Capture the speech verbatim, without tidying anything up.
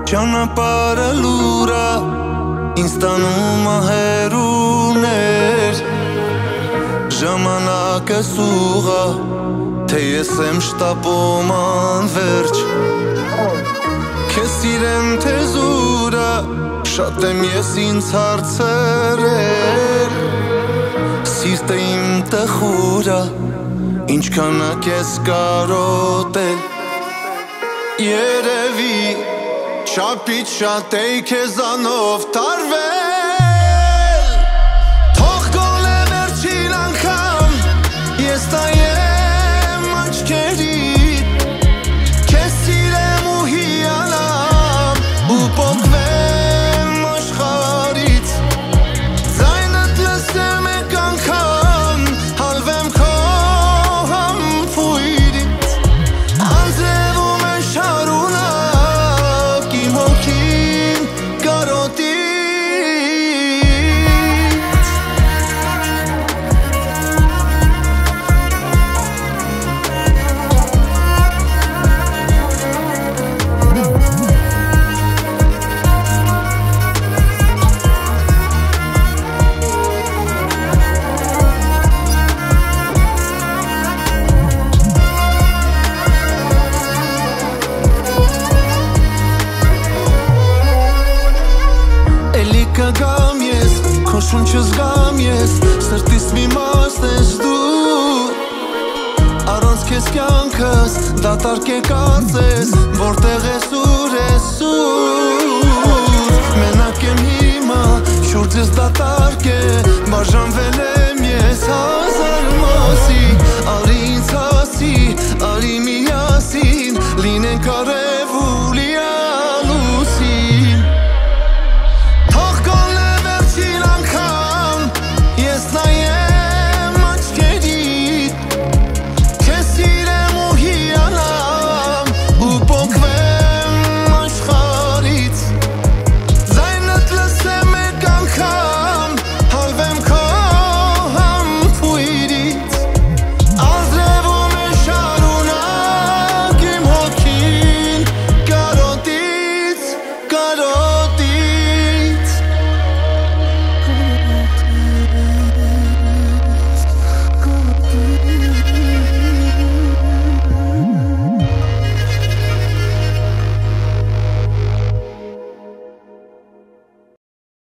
Ճանապարհը լուրա ինձ տանում ա հեռուներ Ժամանակը սուղա թե ես եմ շտապում անվերջ Քեզ սիրեմ թե զուրա շատ եմ ես ինձ հարցրել Սիրտը իմ տխուրա ինչքան ա քեզ կարոտել Երևի Չափից շատ էի քեզանով տարվել Թող գոնե վերջին անգամ ես տայեմ աչքերիդ Քեզ սիրեմ ու հիանամ ու պոկվեմ աշխարհից Ձայնդ լսեմ մեկ անգամ հալվեմ քո համբույրից Անձրևում են շարունակ Կգամ ես, քո շունչը զգամ ես, սրտիս մի մասն ես դու Առանց քեզ կյանքս, դատարկ է կարծես, որտեղ